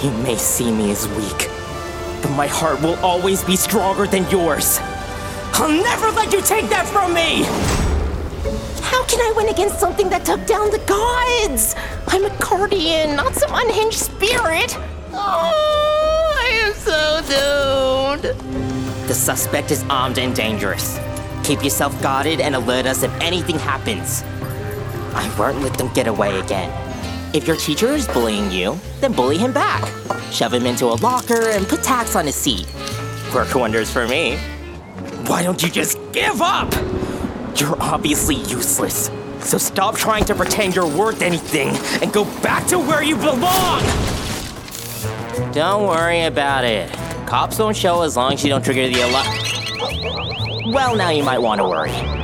You may see me as weak, but my heart will always be stronger than yours. I'll never let you take that from me! How can I win against something that took down the gods? I'm a guardian, not some unhinged spirit. Oh, I am so doomed. The suspect is armed and dangerous. Keep yourself guarded and alert us if anything happens. I won't let them get away again. If your teacher is bullying you, then bully him back. Shove him into a locker and put tacks on his seat. Work wonders for me. Why don't you just give up? You're obviously useless. So stop trying to pretend you're worth anything and go back to where you belong! Don't worry about it. Cops won't show as long as you don't trigger the alarm. Well, now you might want to worry.